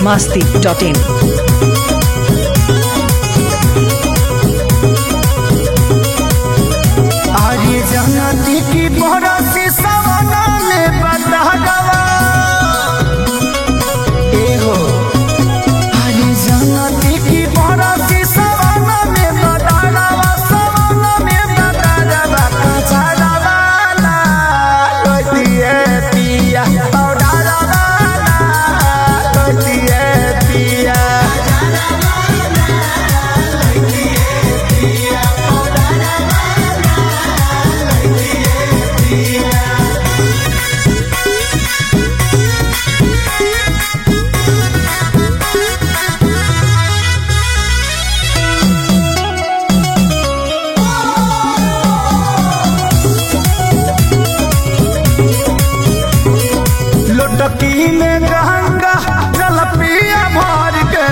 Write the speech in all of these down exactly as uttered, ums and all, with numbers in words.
masti dot in. Arya जनती की बरसी सवना में बता गवा ए हो। आर्य जनती की बरसी सवना में बता गवा, सवना में बता गवा। कचा गवाना कोई पिया और डालवाना कोई पिया। लोटकी में गंगा जल पिया भर के,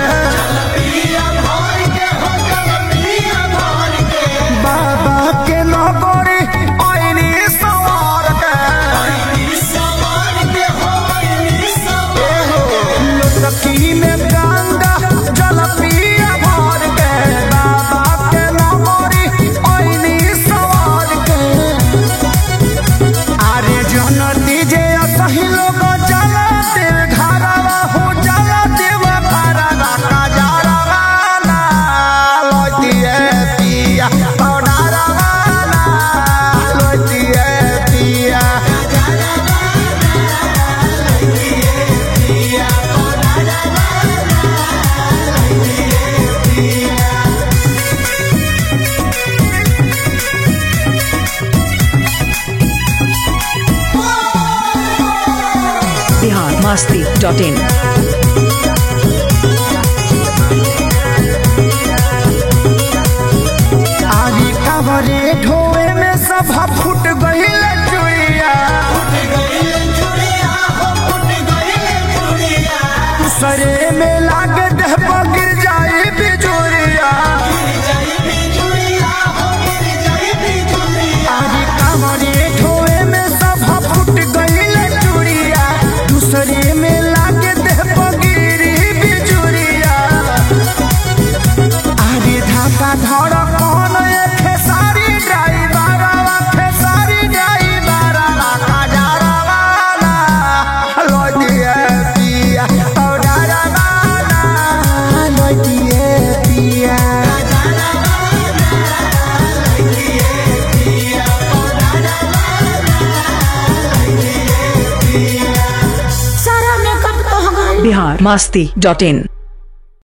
बाबा के नगरी आईनी सवार के। लोटकी में गंगा जल पिया भर के, बाबा के नगरी आईनी सवार के। आरे जनती जे असही लोग Bihar masti dot in. आगे कवरे ढोए में सब फुट गईल चुड़िया, सरे में लाग देह पर गिर जाए बिजुरिया। आगे कवरे ढोए में सब फुट गईल चुड़िया, दूसरे में लाग देह पर गिरी बिजुरिया। आगे धाका धड़ कौन खेसारी ड्राइवरवा, खेसारी ड्राइवरवा काजरवाना लोटिए पिया और डरवाना लोटिए पिया। Bihar masti dot in.